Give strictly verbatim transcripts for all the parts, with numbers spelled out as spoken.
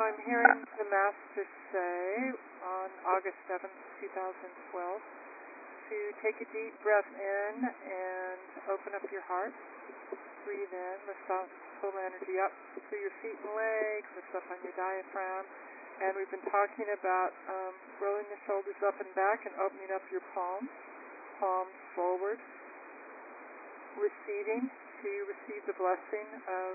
I'm hearing the Master say on August seventh, twenty twelve, to take a deep breath in and open up your heart. Breathe in, lift off, pull energy up through your feet and legs, lift up on your diaphragm. And we've been talking about um, rolling the shoulders up and back and opening up your palms, palms forward, receiving, to receive the blessing of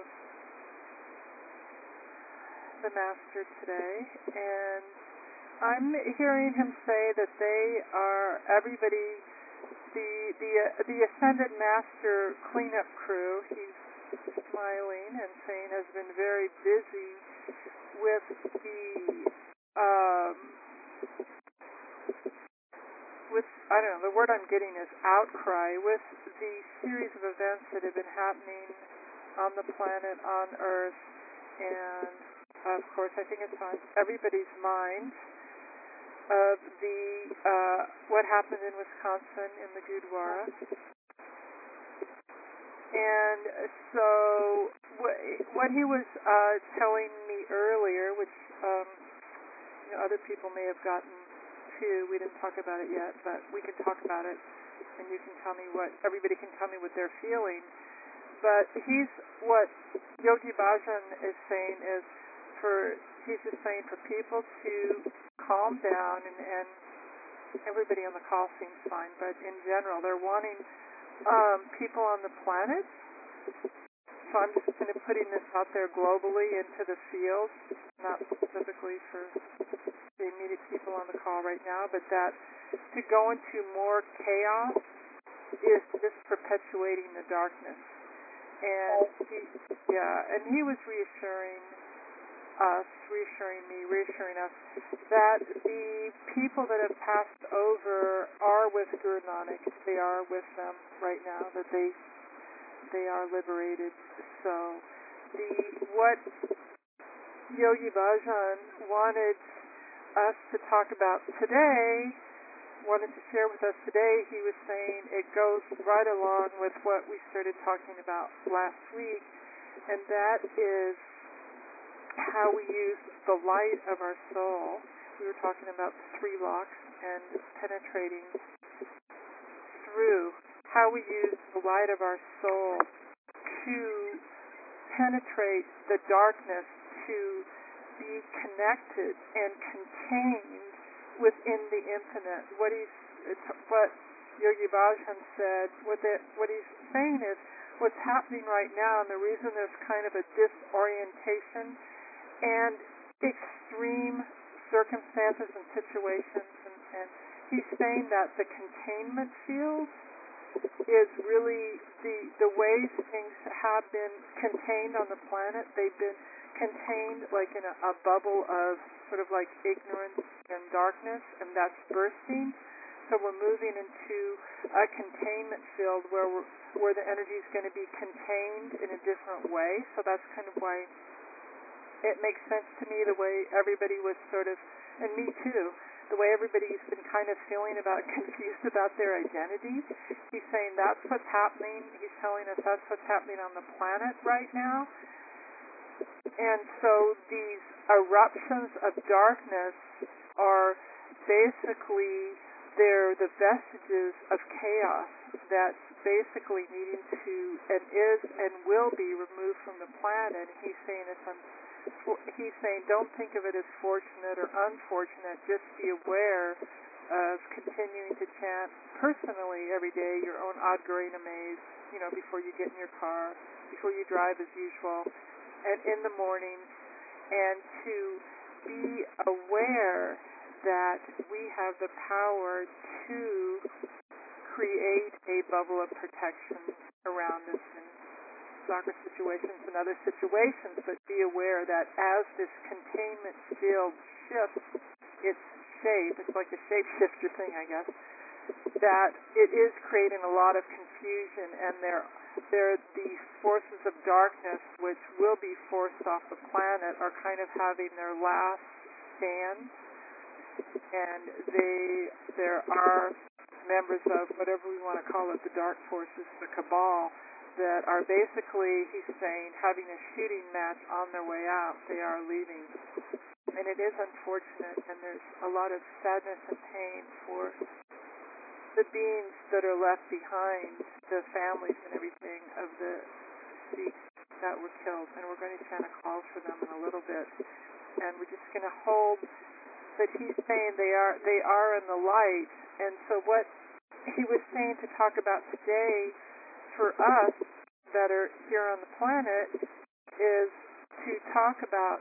the Master today. And I'm hearing him say that they are, everybody, the the uh, the Ascended Master cleanup crew, he's smiling and saying has been very busy with the um, with I don't know, the word I'm getting is outcry, with the series of events that have been happening on the planet, on Earth, and of course I think it's on everybody's mind of the uh, what happened in Wisconsin in the Gurdwara. And so what, what he was uh, telling me earlier, which um, you know, other people may have gotten too, we didn't talk about it yet, but we can talk about it, and you can tell me what, everybody can tell me what they're feeling. But he's, what Yogi Bhajan is saying is, for, he's just saying for people to calm down, and, and everybody on the call seems fine, but in general, they're wanting um, people on the planet. So I'm just kind of putting this out there globally into the field, not specifically for the immediate people on the call right now, but that to go into more chaos is just perpetuating the darkness. And he, yeah, and he was reassuring us, reassuring me, reassuring us that the people that have passed over are with Guru Nanak. They are with them right now, that they they are liberated. So the what Yogi Bhajan wanted us to talk about today, wanted to share with us today, he was saying it goes right along with what we started talking about last week, and that is how we use the light of our soul. We were talking about the three locks and penetrating through, how we use the light of our soul to penetrate the darkness, to be connected and contained within the infinite. What he's, what Yogi Bhajan said, what, the, what he's saying is, what's happening right now, and the reason there's kind of a disorientation and extreme circumstances and situations, and, and he's saying that the containment field is really the the ways things have been contained on the planet. They've been contained like in a, a bubble of sort of like ignorance and darkness, and that's bursting. So we're moving into a containment field where we're, where the energy is going to be contained in a different way. So that's kind of why it makes sense to me, the way everybody was sort of, and me too, the way everybody's been kind of feeling about, confused about their identity. He's saying that's what's happening. He's telling us that's what's happening on the planet right now. And so these eruptions of darkness are basically, they're the vestiges of chaos that's basically needing to, and is and will be removed from the planet. He's saying it's un- he's saying don't think of it as fortunate or unfortunate, just be aware of continuing to chant personally every day your own Ad Garena maze, you know, before you get in your car, before you drive as usual, and in the morning, and to be aware that we have the power to create a bubble of protection around us in soccer situations and other situations, but be aware that as this containment field shifts its shape, it's like a shapeshifter thing, I guess, that it is creating a lot of confusion, and there, there the forces of darkness, which will be forced off the planet, are kind of having their last stand, and they, there are members of whatever we want to call it, the dark forces, the cabal, that are basically, he's saying, having a shooting match on their way out. They are leaving. And it is unfortunate, and there's a lot of sadness and pain for the beings that are left behind, the families and everything of the deceased that were killed. And we're going to chant a call for them in a little bit. And we're just going to hold that he's saying they are they are in the light. And so what he was saying to talk about today for us that are here on the planet is to talk about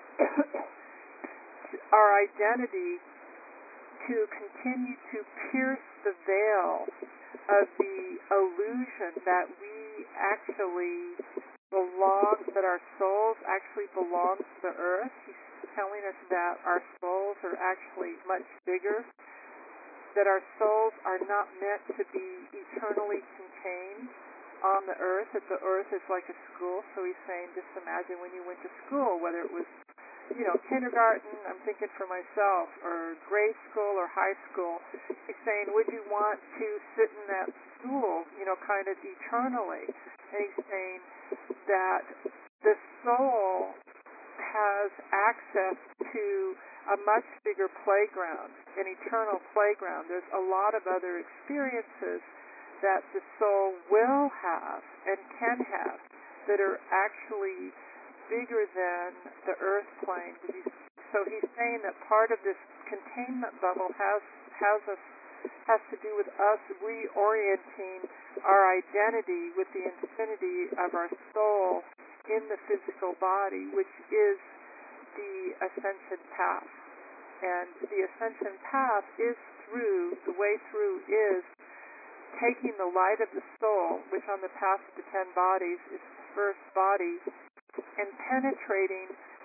our identity, to continue to pierce the veil of the illusion that we actually belong, that our souls actually belong to the earth. He's telling us that our souls are actually much bigger, that our souls are not meant to be eternally contained on the earth, that the earth is like a school. So he's saying, just imagine when you went to school, whether it was, you know, kindergarten, I'm thinking for myself, or grade school or high school. He's saying, would you want to sit in that school, you know, kind of eternally? And he's saying that the soul has access to a much bigger playground, an eternal playground. There's a lot of other experiences that the soul will have and can have that are actually bigger than the earth plane. So he's saying that part of this containment bubble has has us has to do with us reorienting our identity with the infinity of our soul in the physical body, which is the ascension path. And the ascension path is through, the way through is taking the light of the soul, which on the path of the ten bodies is the first body, and penetrating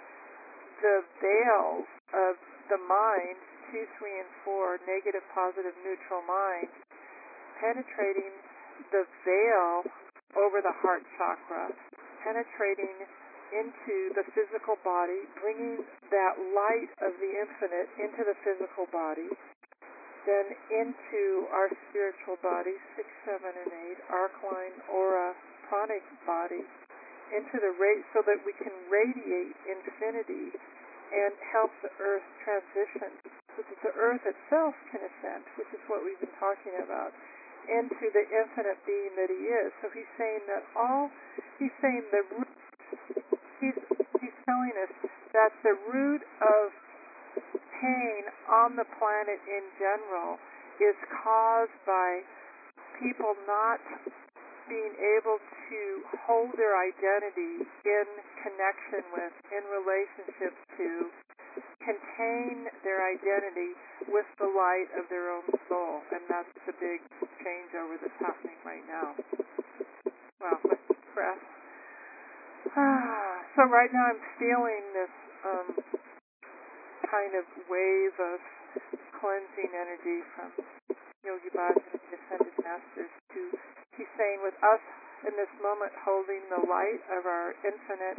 the veils of the mind, two, three, and four, negative, positive, neutral mind, penetrating the veil over the heart chakra, penetrating into the physical body, bringing that light of the infinite into the physical body, then into our spiritual body, six, seven, and eight, arc line, aura, pranic body, into the rate so that we can radiate infinity and help the earth transition so that the earth itself can ascend, which is what we've been talking about, into the infinite being that he is. So he's saying that all, he's saying the root, he's, he's telling us that the root of pain on the planet in general is caused by people not being able to hold their identity in connection with, in relationship to, contain their identity with the light of their own soul. And that's the big changeover that's happening right now. Well, let's deep breath. So right now I'm feeling this um, kind of wave of cleansing energy from Yogi Bhajan and the Ascended Masters to, he's saying with us in this moment holding the light of our infinite,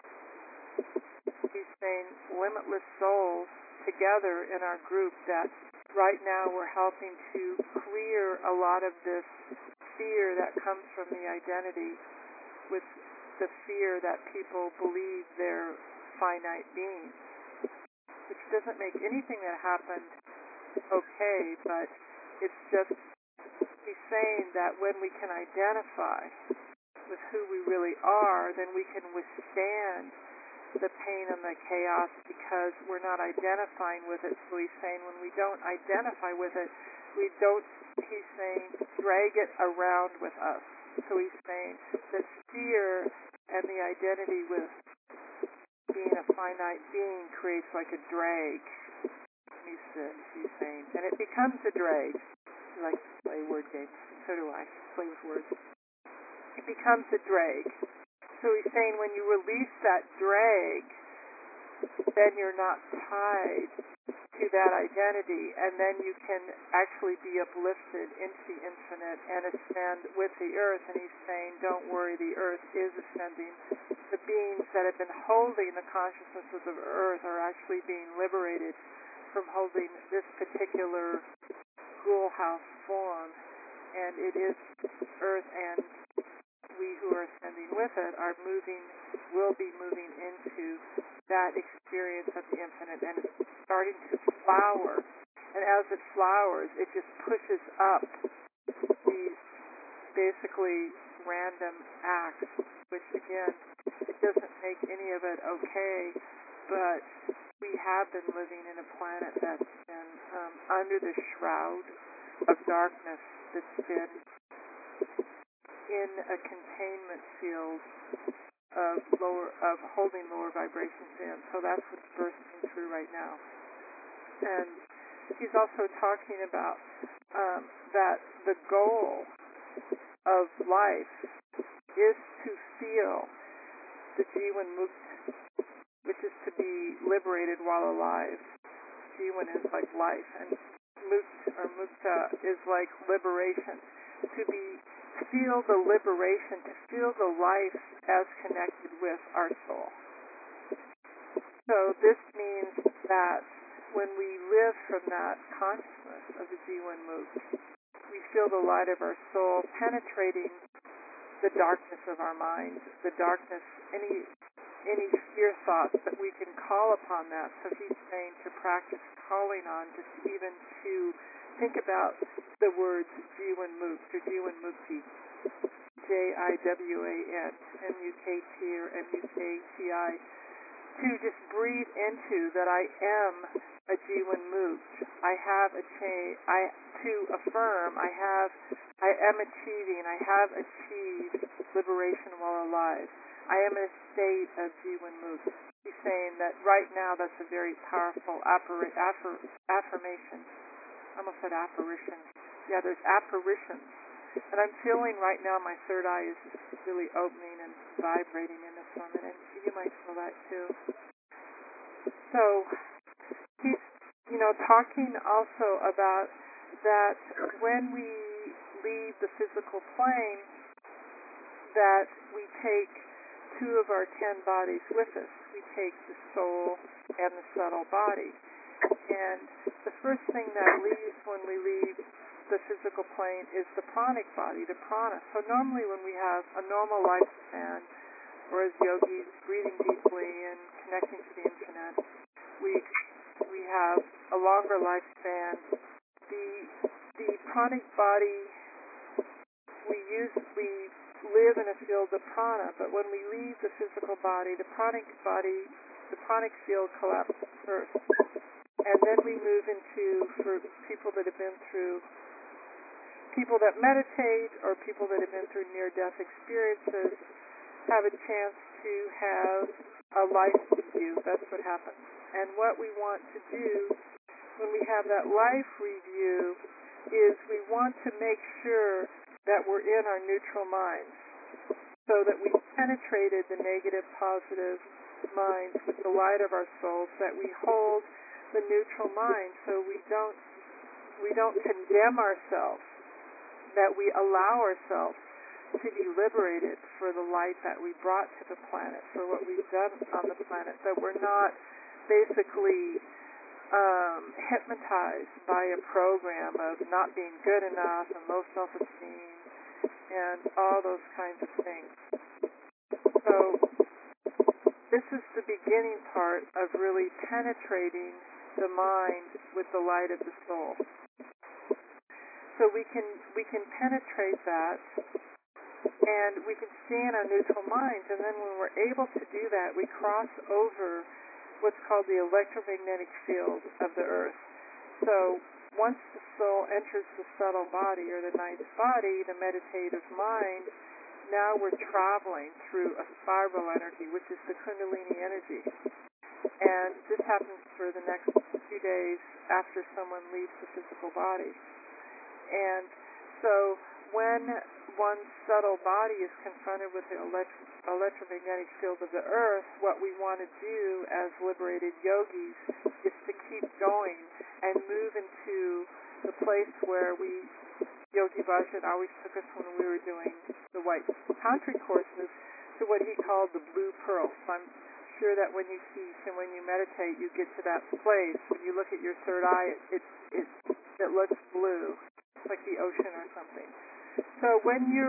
he's saying limitless souls together in our group, that right now we're helping to clear a lot of this fear that comes from the identity, with the fear that people believe they're finite beings, which doesn't make anything that happened okay, but it's just, he's saying that when we can identify with who we really are, then we can withstand the pain and the chaos because we're not identifying with it. So he's saying when we don't identify with it, we don't, he's saying, drag it around with us. So he's saying that fear and the identity with being a finite being creates like a drag. He's, uh, he's saying, and it becomes a drag. I like to play word games. So do I. Play with words. It becomes a drag. So he's saying when you release that drag, then you're not tied to that identity, and then you can actually be uplifted into the infinite and ascend with the earth. And he's saying, don't worry, the earth is ascending. The beings that have been holding the consciousness of the earth are actually being liberated from holding this particular schoolhouse form, and it is earth and we who are ascending with it are moving, will be moving into that experience of the infinite, and it's starting to flower. And as it flowers, it just pushes up these basically random acts, which again, it doesn't make any of it okay, but we have been living in a planet that's been um, under the shroud of darkness, that's been in a containment field of lower, of holding lower vibrations in. So that's what's bursting through right now. And he's also talking about um, that the goal of life is to feel the Jiwan Mukta, which is to be liberated while alive. Jiwan is like life, and Mukta or Mukta is like liberation. To be feel the liberation, to feel the life as connected with our soul. So this means that when we live from that consciousness of the Jiwan Mukta, we feel the light of our soul penetrating the darkness of our mind, the darkness, any any fear thoughts that we can call upon that. So he's saying to practice calling on, just even to think about the words Jiwan Mukta or Jiwan Mukti, J I W A N, M U K T or M U K T I, to just breathe into that I am a Jiwan Mukta. I have a change. I to affirm I have I am achieving. I have achieved liberation while alive. I am in a state of Jiwan Mukta. He's saying that right now that's a very powerful appar- affir- affirmation. I almost said apparition. Yeah, there's apparitions. And I'm feeling right now my third eye is really opening and vibrating in this moment. And you might feel that too. So he's, you know, talking also about that when we leave the physical plane, that we take two of our ten bodies with us. We take the soul and the subtle body. And the first thing that leaves when we leave the physical plane is the pranic body, the prana. So normally when we have a normal lifespan, or as yogis, breathing deeply and connecting to the infinite, we we have a longer lifespan. The the pranic body, we use we live in a field of prana, but when we leave the physical body, the pranic body, the pranic field collapses first. And then we move into, for people that have been through, people that meditate or people that have been through near-death experiences have a chance to have a life review. That's what happens. And what we want to do when we have that life review is we want to make sure that we're in our neutral minds, so that we penetrated the negative, positive minds with the light of our souls, that we hold the neutral mind, so we don't we don't condemn ourselves, that we allow ourselves to be liberated for the light that we brought to the planet, for what we've done on the planet, that we're not basically um, hypnotized by a program of not being good enough and low self-esteem and all those kinds of things. So this is the beginning part of really penetrating the mind with the light of the soul. So we can we can penetrate that, and we can stay in our neutral minds, and then when we're able to do that, we cross over what's called the electromagnetic field of the earth. So once the soul enters the subtle body or the ninth body, the meditative mind, now we're traveling through a spiral energy, which is the Kundalini energy. And this happens for the next few days after someone leaves the physical body. And so when one's subtle body is confronted with the electro- electromagnetic field of the earth, what we want to do as liberated yogis is to keep going and move into the place where we, Yogi Bhajan always took us when we were doing the white tantric courses, to what he called the blue pearl. So I'm sure that when you teach and when you meditate, you get to that place. When you look at your third eye, it it it looks blue, like the ocean or something. So when you're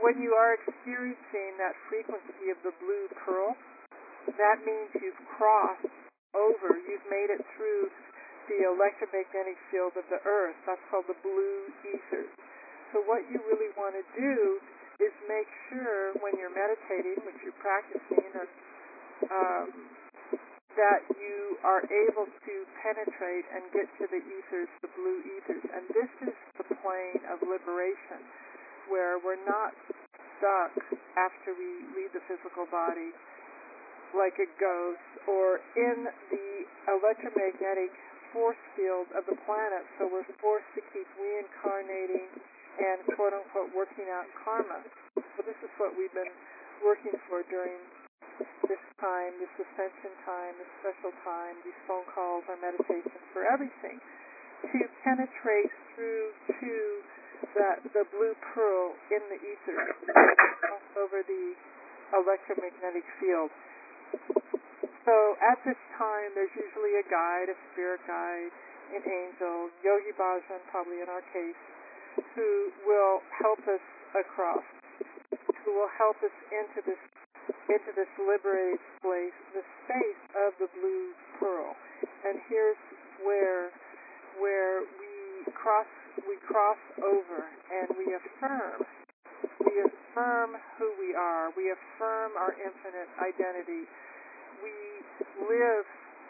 when you are experiencing that frequency of the blue pearl, that means you've crossed over, you've made it through the electromagnetic field of the earth. That's called the blue ether. So what you really want to do is make sure when you're meditating, which you're practicing, or, um, that you are able to penetrate and get to the ethers, the blue ethers. And this is the plane of liberation, where we're not stuck after we leave the physical body like a ghost, or in the electromagnetic force field of the planet, so we're forced to keep reincarnating and quote-unquote working out karma. So this is what we've been working for during this time, this ascension time, this special time, these phone calls, our meditations, for everything, to penetrate through to that, the blue pearl in the ether, over the electromagnetic field. So at this time, there's usually a guide, a spirit guide, an angel, Yogi Bhajan, probably in our case, who will help us across, who will help us into this into this liberated place, the space of the blue pearl. And here's where where we cross we cross over and we affirm. We affirm who we are. We affirm our infinite identity. We live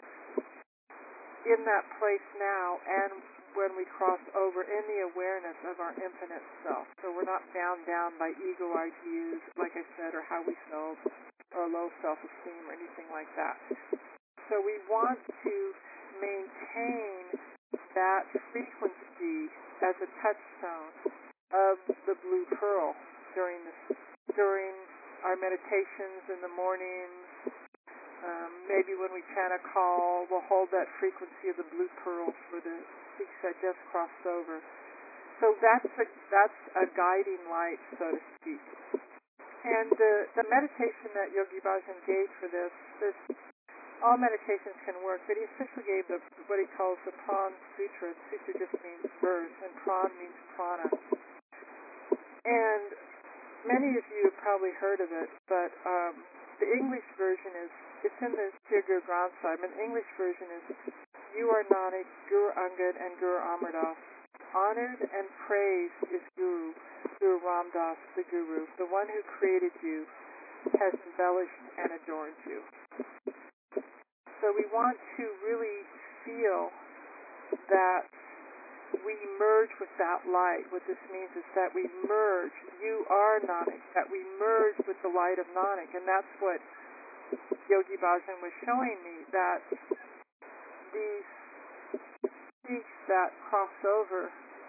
in that place now, and when we cross over, in the awareness of our infinite self. So we're not bound down by ego ideas, like I said, or how we felt, or low self-esteem, or anything like that. So we want to maintain that frequency as a touchstone of the blue pearl during this, during our meditations in the mornings. Um, maybe when we chant a call, we'll hold that frequency of the blue pearl for the Sikhs that just crossed over. So that's a, that's a guiding light, so to speak. And the, the meditation that Yogi Bhajan gave for this, this, all meditations can work, but he especially gave the, what he calls the Pran Sutra. Sutra just means verse, and Pran means prana. And many of you have probably heard of it, but um, the English version is, it's in the Sri Guru Granth Sahib, and the English version is, you are Nanak, Guru Angad, and Guru Amar Das. Honored and praised is Guru, Guru Ram Das, the Guru. The one who created you has embellished and adorned you. So we want to really feel that we merge with that light. What this means is that we merge. You are Nanak, that we merge with the light of Nanak. And that's what Yogi Bhajan was showing me, that these Sikhs that cross over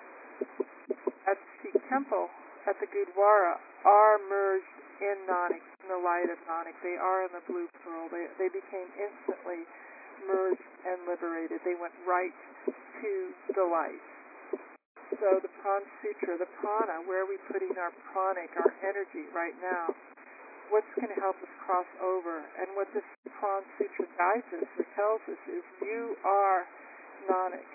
at the Sikh temple, at the Gurdwara, are merged in Nanak, in the light of Nanak. They are in the blue pearl. They, they became instantly merged and liberated. They went right to the light. So the Pran Sutra, the prana, where are we putting our pranic, our energy right now? What's going to help us cross over? And what this Pran Sutra guides us or tells us is, you are Nanak.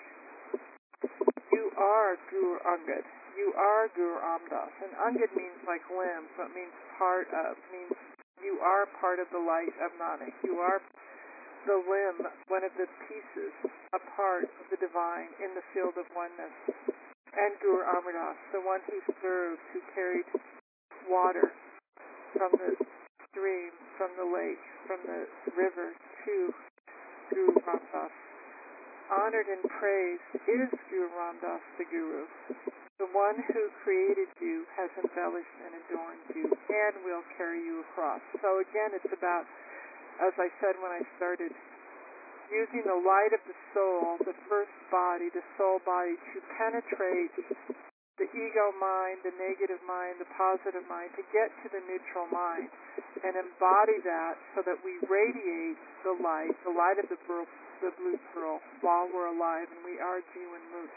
You are Guru Angad. You are Guru Amdas. And Angad means like limb, so it means part of, means you are part of the light of Nanak. You are the limb, one of the pieces, a part of the divine in the field of oneness. And Guru Amar Das, the one who served, who carried water from the stream, from the lake, from the river to Guru Ram Das. Honored and praised is Guru Ram Das, the Guru. The one who created you has embellished and adorned you and will carry you across. So again, it's about, as I said when I started, using the light of the soul, the first body, the soul body, to penetrate the ego mind, the negative mind, the positive mind, to get to the neutral mind and embody that so that we radiate the light, the light of the, blue, the blue pearl, while we're alive, and we are Jiwan Mukh.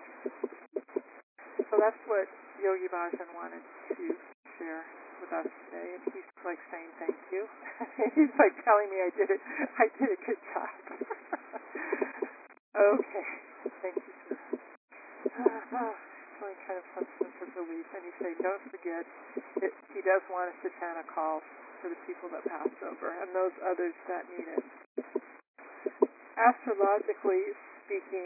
So that's what Yogi Bhajan wanted to share with us today, and he's like saying thank you. He's like telling me I did it. I did a good job. Okay, thank you, sir. feeling kind of some sense of relief. And you say, don't forget, it, he does want us to chant a call for the people that passed over and those others that need it. Astrologically speaking,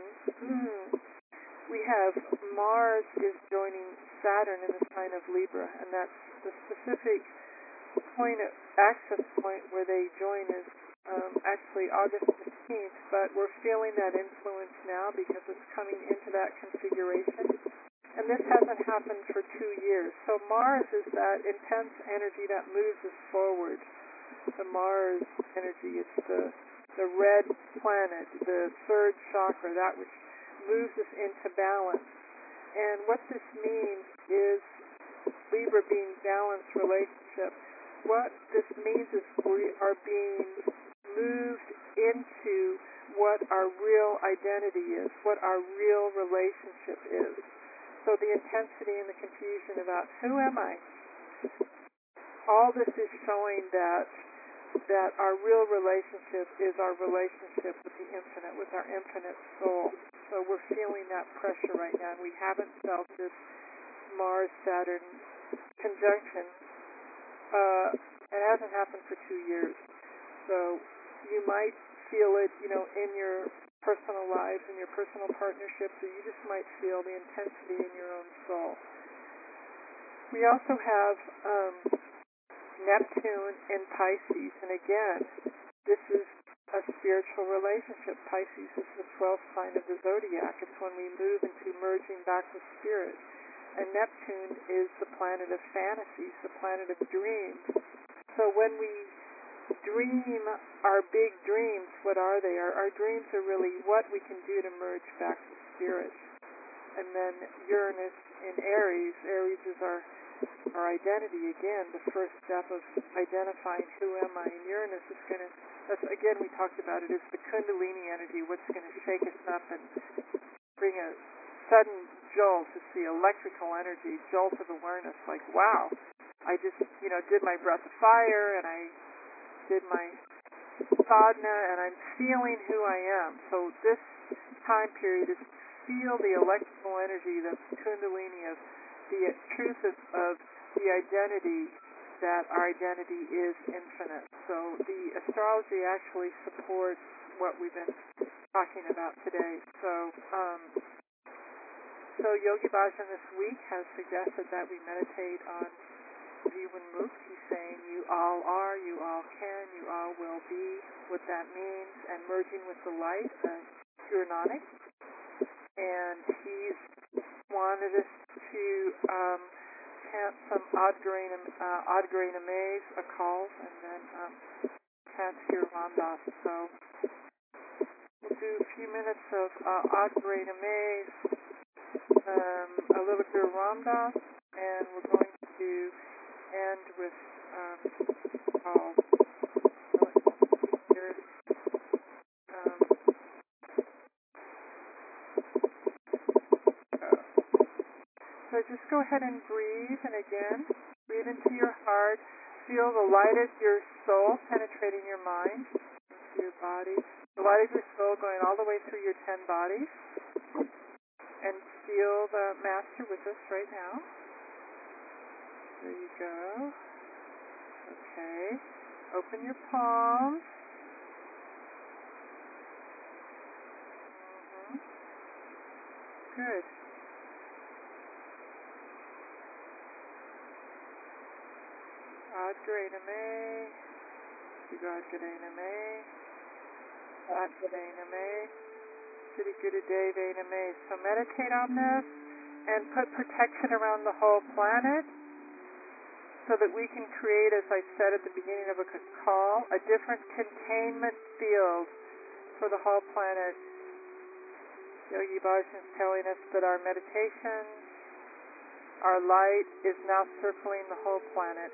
we have Mars is joining Saturn in the sign of Libra, and that's the specific point of access point where they join is um, actually August fifteenth, but we're feeling that influence now because it's coming into that configuration. And this hasn't happened for two years. So Mars is that intense energy that moves us forward. The Mars energy, it's the, the red planet, the third chakra, that which moves us into balance. And what this means is Libra being balanced relationship. What this means is we are being moved into what our real identity is, what our real relationship is. So the intensity and the confusion about who am I? All this is showing that that our real relationship is our relationship with the infinite, with our infinite soul. So we're feeling that pressure right now, and we haven't felt this Mars-Saturn conjunction. Uh, it hasn't happened for two years. So you might feel it, you know, in your personal lives, in your personal partnerships, or you just might feel the intensity in your own soul. We also have um, Neptune in Pisces, and again, this is a spiritual relationship. Pisces is the twelfth sign of the zodiac. It's when we move into merging back with spirit. And Neptune is the planet of fantasies, the planet of dreams. So when we dream our big dreams, what are they? Our, our dreams are really what we can do to merge back with spirit. And then Uranus in Aries. Aries is our our identity, again, the first step of identifying who am I. And Uranus is going to, that's again, we talked about it, is the Kundalini energy, what's going to shake us up and bring a sudden jolt. It's the electrical energy, jolt of awareness, like, wow, I just, you know, did my breath of fire, and I did my sadhana, and I'm feeling who I am. So this time period is feel the electrical energy, the Kundalini of the truth of, of the identity, that our identity is infinite. So the astrology actually supports what we've been talking about today. So um, so Yogi Bhajan this week has suggested that we meditate on Jivan Mukti. He's saying you all are, you all can, you all will be, what that means, and merging with the light, the pure Nanak. And he's wanted us to um, chant some Adhgare uh, Namays, a call, and then um, chant Sri Ramdas. So we'll do a few minutes of uh, Adhgare Namays, um, a little bit of Ramdas, and we're going to end with um, call. Um, So just go ahead and breathe, and again, breathe into your heart. Feel the light of your soul penetrating your mind, into your body. The light of your soul going all the way through your ten bodies. And feel the Master with us right now. There you go. Okay. Open your palms. Mm-hmm. Good. Adhgare Namay, Adhgare Namay, Adhgare Namay, Siddhi Gurudeva Namay. So meditate on this and put protection around the whole planet so that we can create, as I said at the beginning of a call, a different containment field for the whole planet. Yogi Bhajan is telling us that our meditation, our light is now circling the whole planet.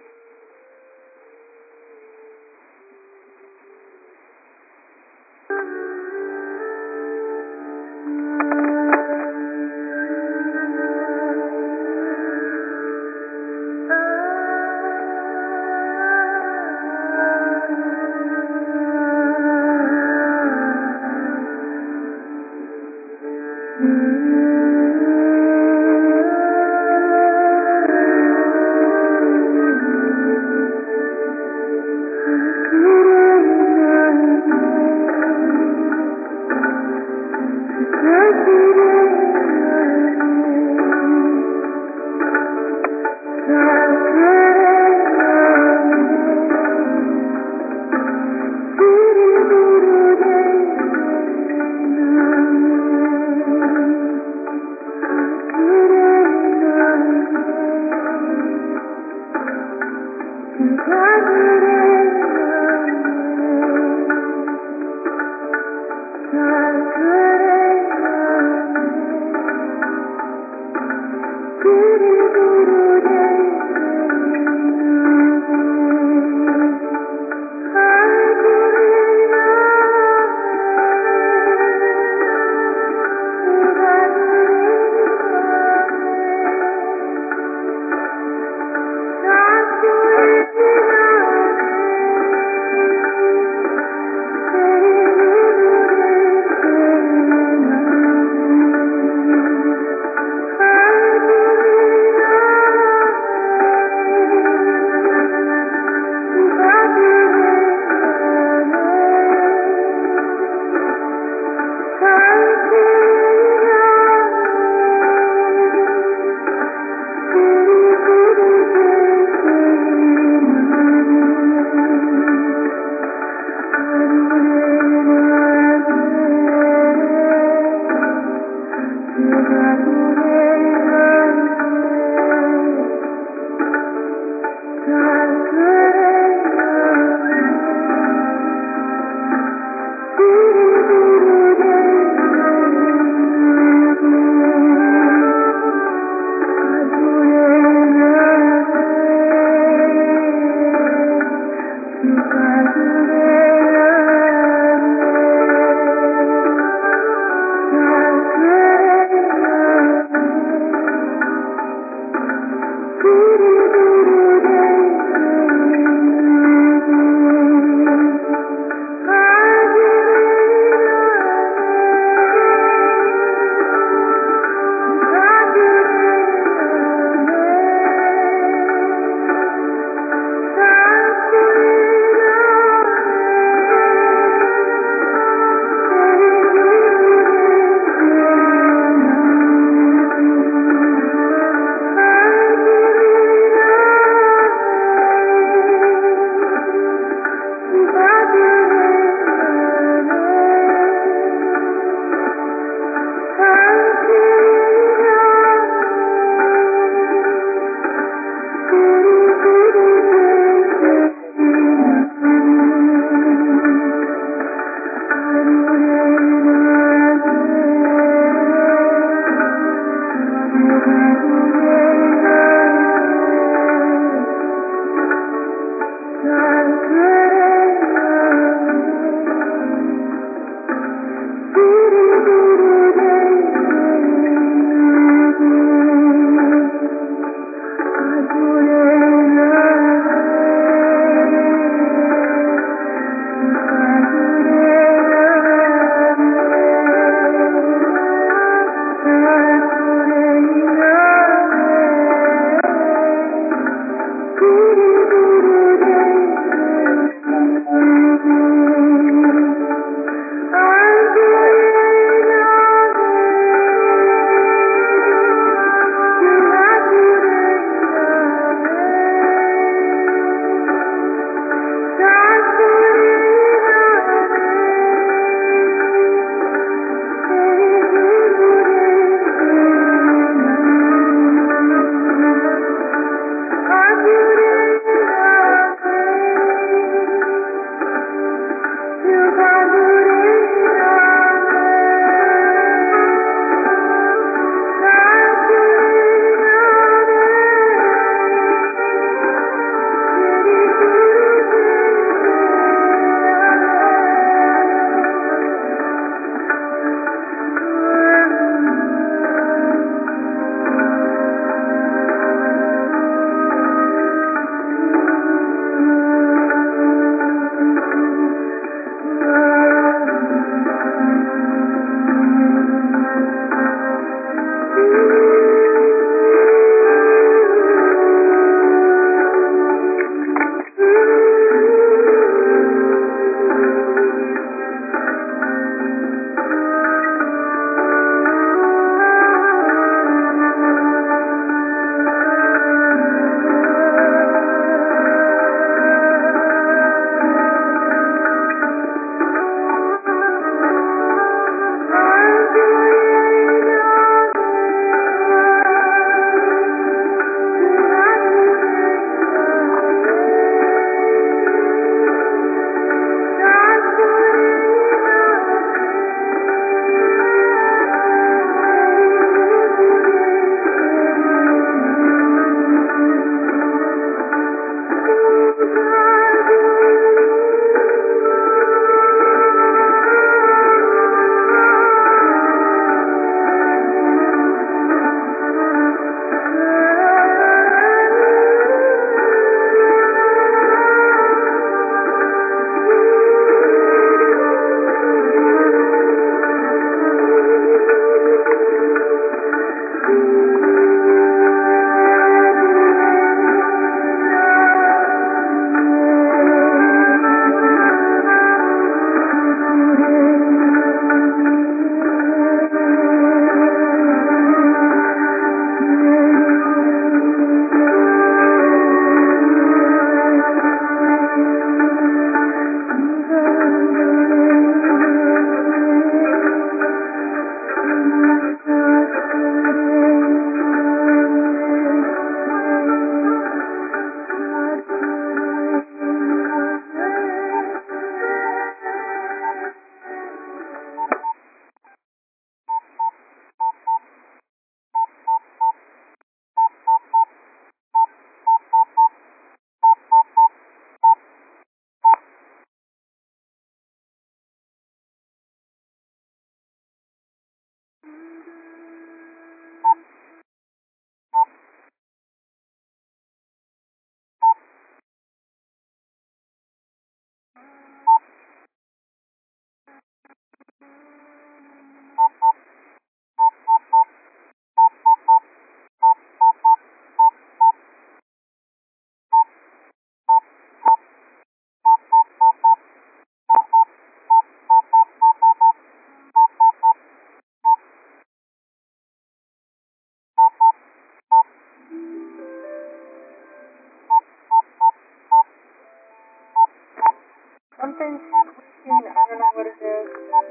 Something's squeaking. I don't know what it is.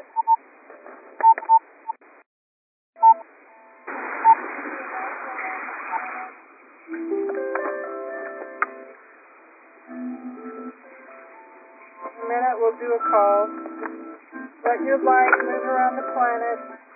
In a minute, we'll do a call. Let your light move around the planet.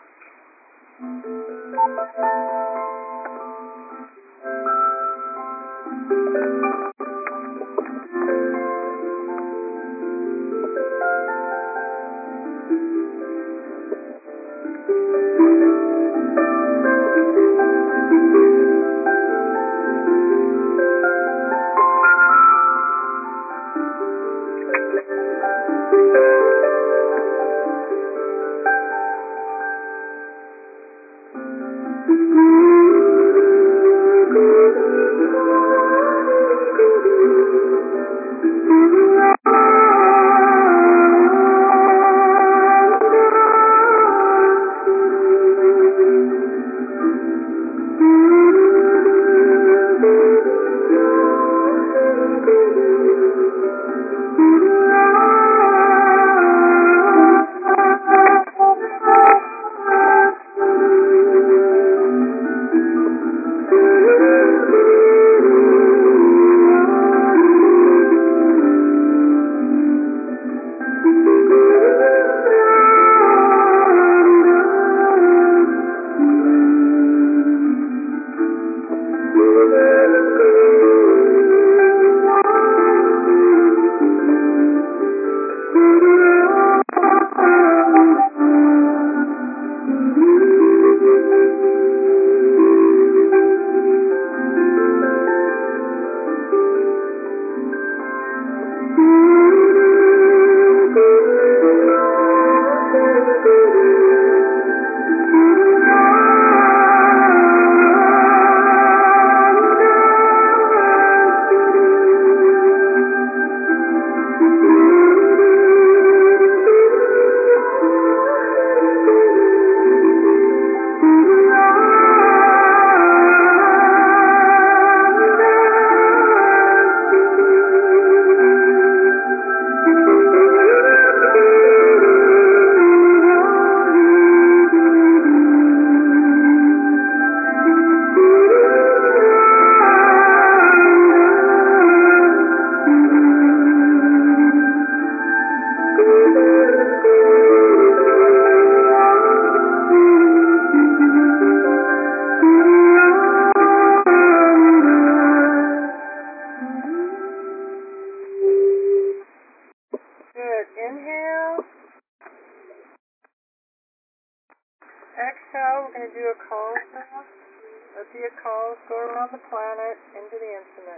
Exhale, we're going to do a call now. Let's do a call. Go around the planet into the infinite.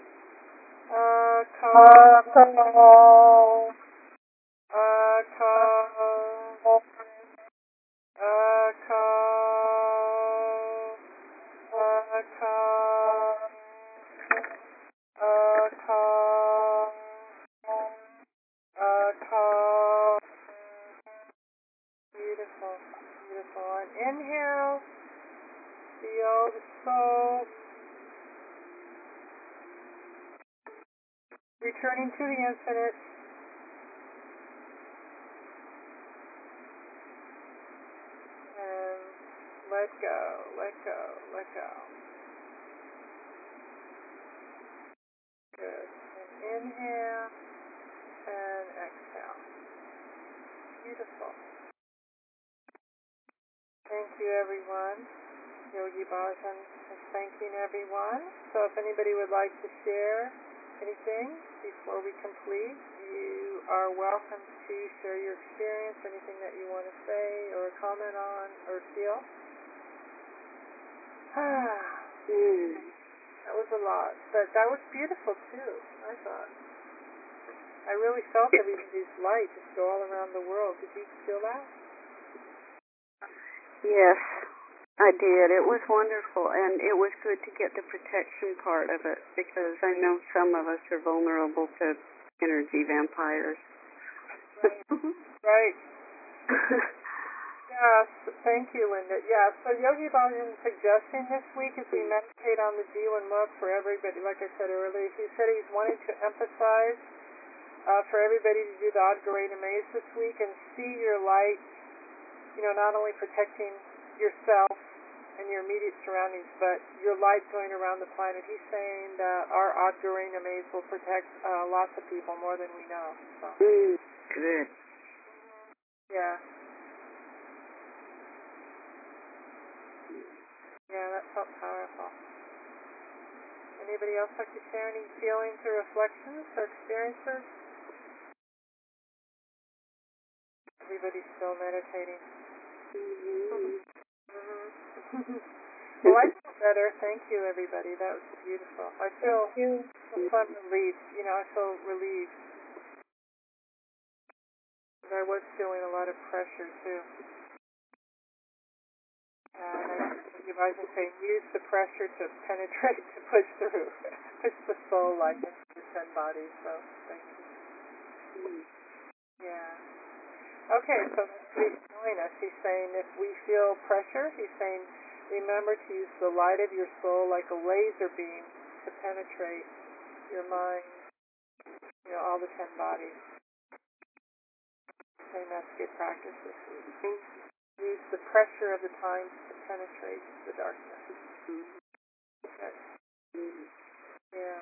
Uh, call. Call. Uh, call. Uh, call. Uh, call. Uh, call. Uh, call. Beautiful. Beautiful. And inhale. Feel the soul returning to the infinite. And let go, let go, let go. Good. And inhale and exhale. Beautiful. Thank you, everyone. Yogi Bhajan is thanking everyone. So if anybody would like to share anything before we complete, you are welcome to share your experience, anything that you want to say or comment on or feel. mm. That was a lot, but that was beautiful too, I thought. I really felt everybody's light just go all around the world. Did you feel that? Yes, I did. It was wonderful, and it was good to get the protection part of it, because I know some of us are vulnerable to energy vampires. Right. Right. Yes, thank you, Linda. Yeah, so Yogi Bhajan's suggesting this week as we meditate on the Jiwan Mukh for everybody, like I said earlier, he said he's wanting to emphasize uh, for everybody to do the Adgarena Maze this week and see your light, you know, not only protecting yourself and your immediate surroundings, but your light going around the planet. He's saying that our Adgarena Maze will protect uh, lots of people more than we know. So. Mm, good. Yeah. Yeah, that felt powerful. Anybody else like to share any feelings or reflections or experiences? Everybody's still meditating. Mm-hmm. Mm-hmm. Well, I feel better. Thank you, everybody. That was beautiful. I feel some relief. You know, I feel relieved. I was feeling a lot of pressure, too. And I think I was saying, use the pressure to penetrate, to push through, push the soul light into the ten bodies. So, thank you. Yeah. Okay, so he's telling us. He's saying if we feel pressure, he's saying, remember to use the light of your soul like a laser beam to penetrate your mind, you know, all the ten bodies. He's saying that's good practice this week. Use the pressure of the times to penetrate the darkness. Okay. Yeah.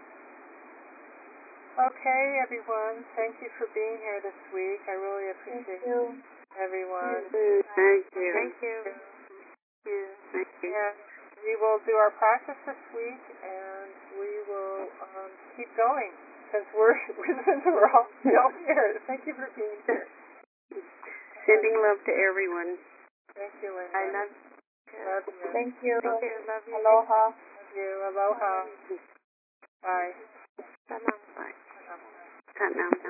Okay, everyone. Thank you for being here this week. I really appreciate Thank you. everyone. Thank you. Thank you. Thank you. And we will do our practice this week, and we will um, keep going because we're we're all still here. Thank you for being here. Sending love to everyone. Thank you, Linda. I love you. Love you. Thank you. Thank you. Love you. Aloha. Love you. Aloha. Bye. Bye. Bye.